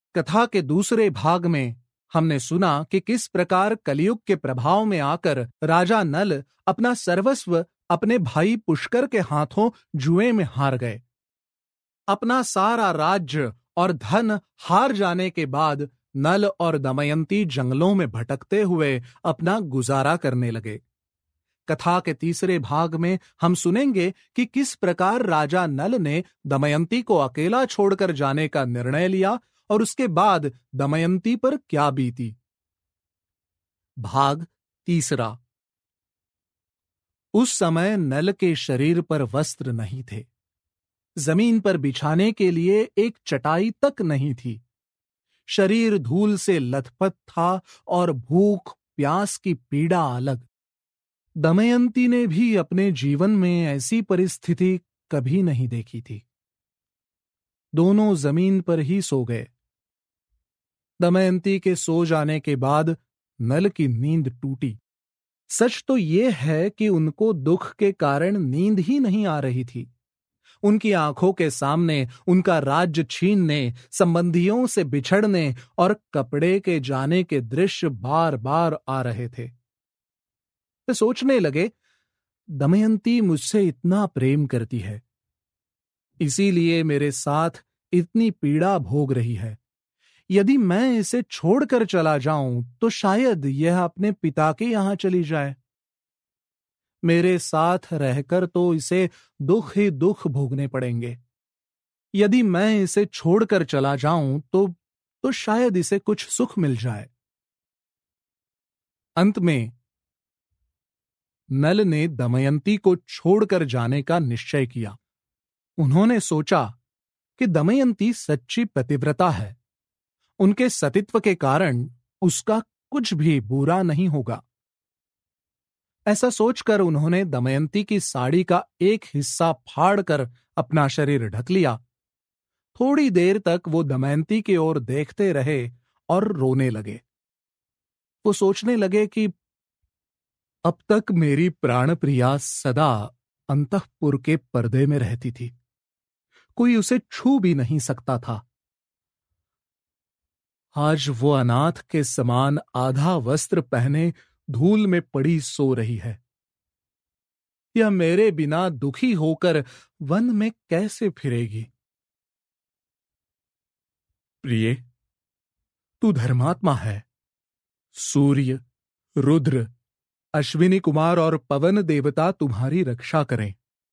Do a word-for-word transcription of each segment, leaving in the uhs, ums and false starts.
कथा के दूसरे भाग में हमने सुना कि किस प्रकार कलयुग के प्रभाव में आकर राजा नल अपना सर्वस्व अपने भाई पुष्कर के हाथों जुए में हार गए। अपना सारा राज्य और धन हार जाने के बाद नल और दमयंती जंगलों में भटकते हुए अपना गुजारा करने लगे। कथा के तीसरे भाग में हम सुनेंगे कि किस प्रकार राजा नल ने दमयंती को अकेला छोड़कर जाने का निर्णय लिया और उसके बाद दमयंती पर क्या बीती। भाग तीसरा। उस समय नल के शरीर पर वस्त्र नहीं थे, जमीन पर बिछाने के लिए एक चटाई तक नहीं थी। शरीर धूल से लथपथ था और भूख प्यास की पीड़ा अलग। दमयंती ने भी अपने जीवन में ऐसी परिस्थिति कभी नहीं देखी थी। दोनों जमीन पर ही सो गए। दमयंती के सो जाने के बाद नल की नींद टूटी। सच तो यह है कि उनको दुख के कारण नींद ही नहीं आ रही थी। उनकी आंखों के सामने उनका राज्य छीनने, संबंधियों से बिछड़ने और कपड़े के जाने के दृश्य बार बार आ रहे थे। वे सोचने लगे, दमयंती मुझसे इतना प्रेम करती है, इसीलिए मेरे साथ इतनी पीड़ा भोग रही है। यदि मैं इसे छोड़कर चला जाऊं तो शायद यह अपने पिता के यहां चली जाए। मेरे साथ रहकर तो इसे दुख ही दुख भोगने पड़ेंगे। यदि मैं इसे छोड़कर चला जाऊं तो तो शायद इसे कुछ सुख मिल जाए। अंत में नल ने दमयंती को छोड़कर जाने का निश्चय किया। उन्होंने सोचा कि दमयंती सच्ची पतिव्रता है, उनके सतीत्व के कारण उसका कुछ भी बुरा नहीं होगा। ऐसा सोचकर उन्होंने दमयंती की साड़ी का एक हिस्सा फाड़कर अपना शरीर ढक लिया। थोड़ी देर तक वो दमयंती की ओर देखते रहे और रोने लगे। वो सोचने लगे कि अब तक मेरी प्राण प्रिया सदा अंतःपुर के पर्दे में रहती थी, कोई उसे छू भी नहीं सकता था। आज वो अनाथ के समान आधा वस्त्र पहने धूल में पड़ी सो रही है। यह मेरे बिना दुखी होकर वन में कैसे फिरेगी। प्रिय, तू धर्मात्मा है। सूर्य, रुद्र, अश्विनी कुमार और पवन देवता तुम्हारी रक्षा करें।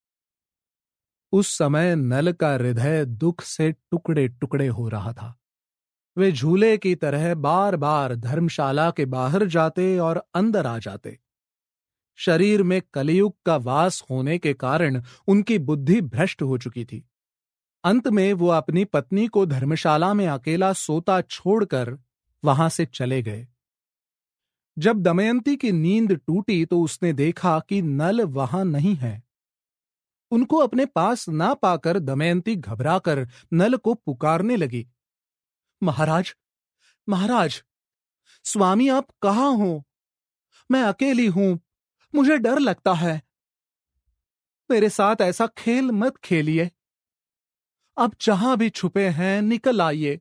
उस समय नल का हृदय दुख से टुकड़े टुकड़े हो रहा था। वे झूले की तरह बार बार धर्मशाला के बाहर जाते और अंदर आ जाते। शरीर में कलयुग का वास होने के कारण उनकी बुद्धि भ्रष्ट हो चुकी थी। अंत में वो अपनी पत्नी को धर्मशाला में अकेला सोता छोड़कर वहां से चले गए। जब दमयंती की नींद टूटी तो उसने देखा कि नल वहां नहीं है। उनको अपने पास ना पाकर दमयंती घबराकर नल को पुकारने लगी। महाराज, महाराज, स्वामी आप कहां हो? मैं अकेली हूं, मुझे डर लगता है। मेरे साथ ऐसा खेल मत खेलिए। आप जहां भी छुपे हैं निकल आइए।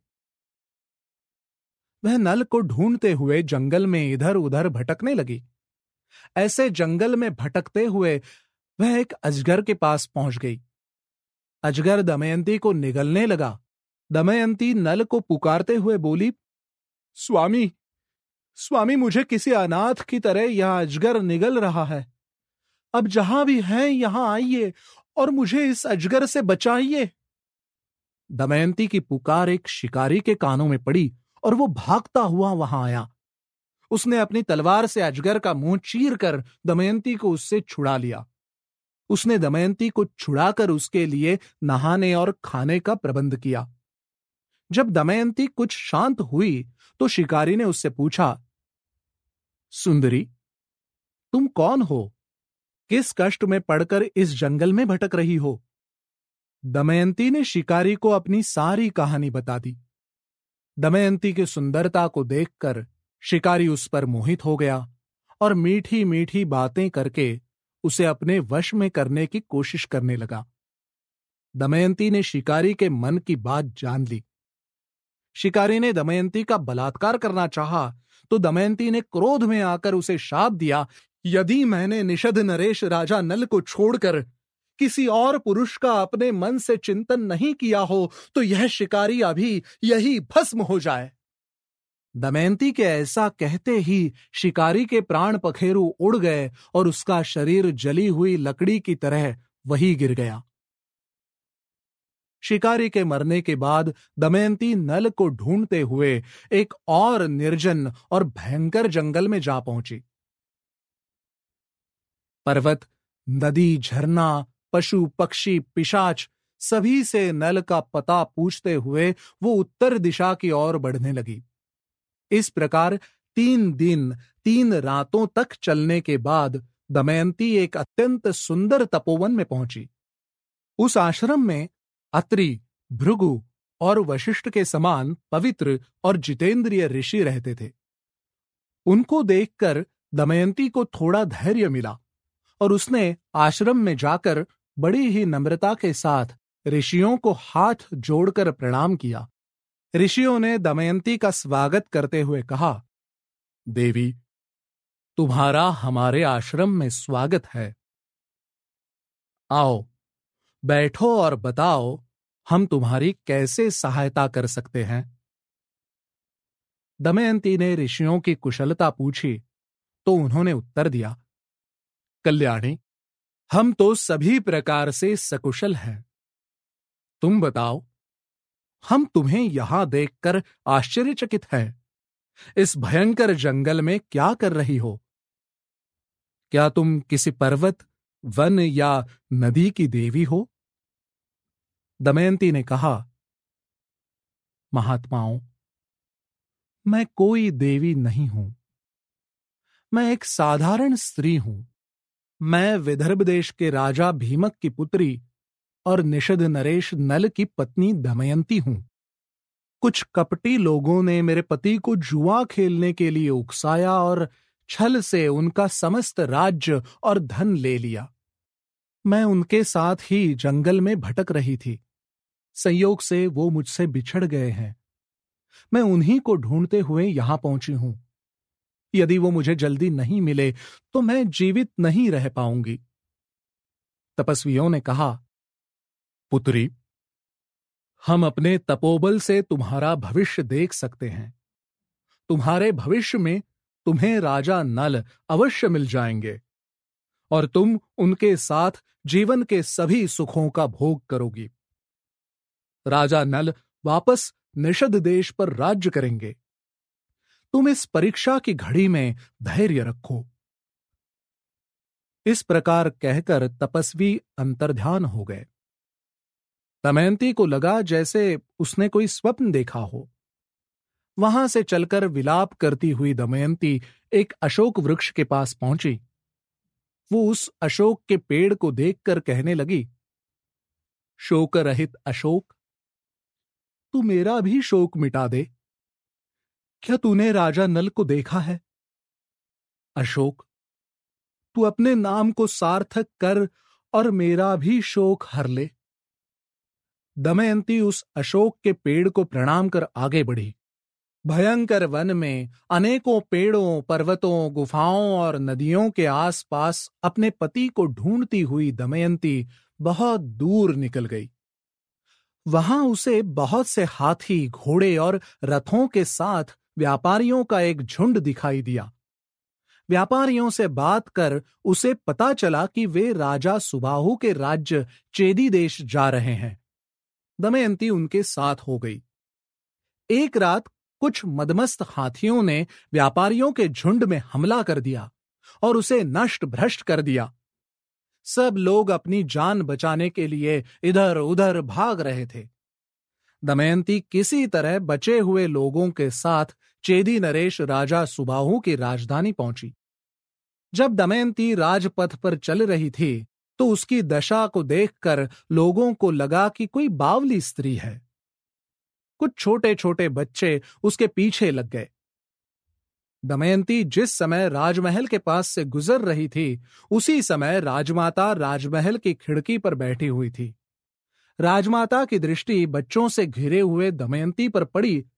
वह नल को ढूंढते हुए जंगल में इधर उधर भटकने लगी। ऐसे जंगल में भटकते हुए वह एक अजगर के पास पहुंच गई। अजगर दमयंती को निगलने लगा। दमयंती नल को पुकारते हुए बोली, स्वामी, स्वामी, मुझे किसी अनाथ की तरह यह अजगर निगल रहा है। अब जहां भी हैं यहां आइए और मुझे इस अजगर से बचाइए। दमयंती की पुकार एक शिकारी के कानों में पड़ी और वो भागता हुआ वहां आया। उसने अपनी तलवार से अजगर का मुंह चीरकर दमयंती को उससे छुड़ा लिया। उसने दमयंती को छुड़ाकर उसके लिए नहाने और खाने का प्रबंध किया। जब दमयंती कुछ शांत हुई तो शिकारी ने उससे पूछा, सुंदरी, तुम कौन हो? किस कष्ट में पड़कर इस जंगल में भटक रही हो? दमयंती ने शिकारी को अपनी सारी कहानी बता दी। दमयंती की सुंदरता को देखकर शिकारी उस पर मोहित हो गया और मीठी मीठी बातें करके उसे अपने वश में करने की कोशिश करने लगा। दमयंती ने शिकारी के मन की बात जान ली। शिकारी ने दमयंती का बलात्कार करना चाहा तो दमयंती ने क्रोध में आकर उसे शाप दिया, यदि मैंने निषद नरेश राजा नल को छोड़कर किसी और पुरुष का अपने मन से चिंतन नहीं किया हो तो यह शिकारी अभी यही भस्म हो जाए। दमयंती के ऐसा कहते ही शिकारी के प्राण पखेरु उड़ गए और उसका शरीर जली हुई लकड़ी की तरह वहीं गिर गया। शिकारी के मरने के बाद दमयंती नल को ढूंढते हुए एक और निर्जन और भयंकर जंगल में जा पहुंची। पर्वत, नदी, झरना, पशु, पक्षी, पिशाच सभी से नल का पता पूछते हुए वो उत्तर दिशा की ओर बढ़ने लगी। इस प्रकार तीन दिन तीन रातों तक चलने के बाद दमयंती एक अत्यंत सुंदर तपोवन में पहुंची। उस आश्रम में अत्रि, भृगु और वशिष्ठ के समान पवित्र और जितेंद्रिय ऋषि रहते थे। उनको देखकर दमयंती को थोड़ा धैर्य मिला और उसने आश्रम में जाकर बड़ी ही नम्रता के साथ ऋषियों को हाथ जोड़कर प्रणाम किया। ऋषियों ने दमयंती का स्वागत करते हुए कहा, देवी, तुम्हारा हमारे आश्रम में स्वागत है। आओ, बैठो और बताओ हम तुम्हारी कैसे सहायता कर सकते हैं। दमयंती ने ऋषियों की कुशलता पूछी तो उन्होंने उत्तर दिया, कल्याणी, हम तो सभी प्रकार से सकुशल हैं। तुम बताओ, हम तुम्हें यहां देखकर आश्चर्यचकित हैं। इस भयंकर जंगल में क्या कर रही हो? क्या तुम किसी पर्वत, वन या नदी की देवी हो? दमयंती ने कहा, महात्माओं, मैं कोई देवी नहीं हूं। मैं एक साधारण स्त्री हूं। मैं विदर्भ देश के राजा भीमक की पुत्री और निषद नरेश नल की पत्नी दमयंती हूं। कुछ कपटी लोगों ने मेरे पति को जुआ खेलने के लिए उकसाया और छल से उनका समस्त राज्य और धन ले लिया। मैं उनके साथ ही जंगल में भटक रही थी। संयोग से वो मुझसे बिछड़ गए हैं। मैं उन्हीं को ढूंढते हुए यहां पहुंची हूं। यदि वो मुझे जल्दी नहीं मिले तो मैं जीवित नहीं रह पाऊंगी। तपस्वियों ने कहा, पुत्री, हम अपने तपोबल से तुम्हारा भविष्य देख सकते हैं। तुम्हारे भविष्य में तुम्हें राजा नल अवश्य मिल जाएंगे और तुम उनके साथ जीवन के सभी सुखों का भोग करोगी। राजा नल वापस निषद देश पर राज्य करेंगे। तुम इस परीक्षा की घड़ी में धैर्य रखो। इस प्रकार कहकर तपस्वी अंतर्ध्यान हो गए। दमयंती को लगा जैसे उसने कोई स्वप्न देखा हो। वहां से चलकर विलाप करती हुई दमयंती एक अशोक वृक्ष के पास पहुंची। वो उस अशोक के पेड़ को देखकर कहने लगी, शोक रहित अशोक, तू मेरा भी शोक मिटा दे। क्या तूने राजा नल को देखा है? अशोक, तू अपने नाम को सार्थक कर और मेरा भी शोक हर ले। दमयंती उस अशोक के पेड़ को प्रणाम कर आगे बढ़ी। भयंकर वन में अनेकों पेड़ों, पर्वतों, गुफाओं और नदियों के आसपास अपने पति को ढूंढती हुई दमयंती बहुत दूर निकल गई। वहां उसे बहुत से हाथी, घोड़े और रथों के साथ व्यापारियों का एक झुंड दिखाई दिया। व्यापारियों से बात कर उसे पता चला कि वे राजा सुबाहु के राज्य चेदी देश जा रहे हैं। दमयंती उनके साथ हो गई। एक रात कुछ मदमस्त हाथियों ने व्यापारियों के झुंड में हमला कर दिया और उसे नष्ट भ्रष्ट कर दिया। सब लोग अपनी जान बचाने के लिए इधर उधर भाग रहे थे। दमयंती किसी तरह बचे हुए लोगों के साथ चेदी नरेश राजा सुबाहु की राजधानी पहुंची। जब दमयंती राजपथ पर चल रही थी तो उसकी दशा को देखकर लोगों को लगा कि कोई बावली स्त्री है। कुछ छोटे छोटे बच्चे उसके पीछे लग गए। दमयंती जिस समय राजमहल के पास से गुजर रही थी उसी समय राजमाता राजमहल की खिड़की पर बैठी हुई थी। राजमाता की दृष्टि बच्चों से घिरे हुए दमयंती पर पड़ी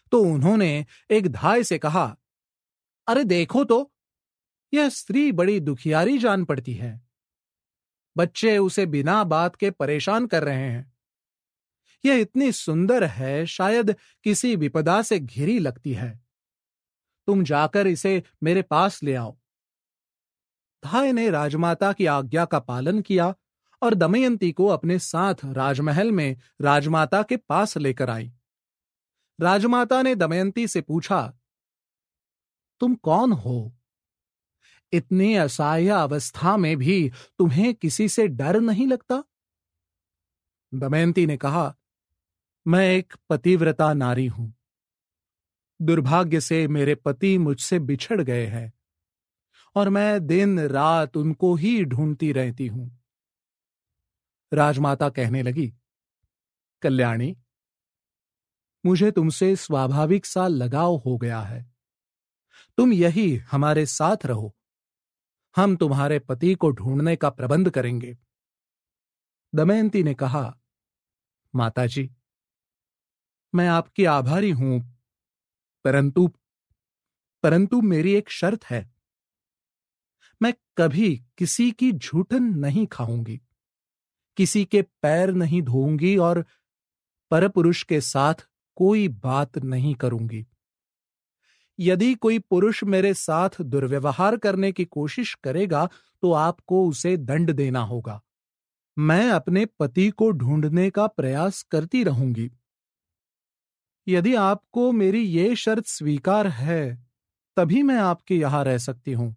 तो उन्होंने एक धाय से कहा, अरे देखो तो, यह स्त्री बड़ी दुखियारी जान पड़ती है। बच्चे उसे बिना बात के परेशान कर रहे हैं। यह इतनी सुंदर है, शायद किसी विपदा से घिरी लगती है। तुम जाकर इसे मेरे पास ले आओ। धाय ने राजमाता की आज्ञा का पालन किया और दमयंती को अपने साथ राजमहल में राजमाता के पास लेकर आई। राजमाता ने दमयंती से पूछा, तुम कौन हो? इतनी असहाय अवस्था में भी तुम्हें किसी से डर नहीं लगता? दमयंती ने कहा, मैं एक पतिव्रता नारी हूं। दुर्भाग्य से मेरे पति मुझसे बिछड़ गए हैं और मैं दिन रात उनको ही ढूंढती रहती हूं। राजमाता कहने लगी, कल्याणी, मुझे तुमसे स्वाभाविक सा लगाव हो गया है। तुम यही हमारे साथ रहो। हम तुम्हारे पति को ढूंढने का प्रबंध करेंगे। दमयंती ने कहा, माताजी, मैं आपकी आभारी हूं, परंतु परंतु मेरी एक शर्त है। मैं कभी किसी की झूठन नहीं खाऊंगी, किसी के पैर नहीं धोऊंगी और परपुरुष के साथ कोई बात नहीं करूंगी। यदि कोई पुरुष मेरे साथ दुर्व्यवहार करने की कोशिश करेगा तो आपको उसे दंड देना होगा। मैं अपने पति को ढूंढने का प्रयास करती रहूंगी। यदि आपको मेरी ये शर्त स्वीकार है तभी मैं आपके यहां रह सकती हूं।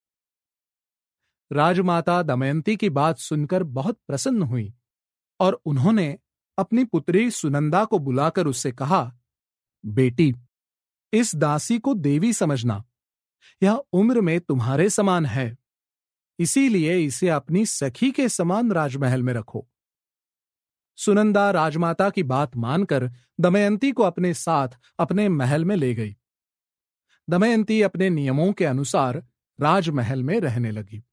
राजमाता दमयंती की बात सुनकर बहुत प्रसन्न हुई और उन्होंने अपनी पुत्री सुनंदा को बुलाकर उससे कहा, बेटी, इस दासी को देवी समझना। यह उम्र में तुम्हारे समान है, इसीलिए इसे अपनी सखी के समान राजमहल में रखो। सुनंदा राजमाता की बात मानकर दमयंती को अपने साथ अपने महल में ले गई। दमयंती अपने नियमों के अनुसार राजमहल में रहने लगी।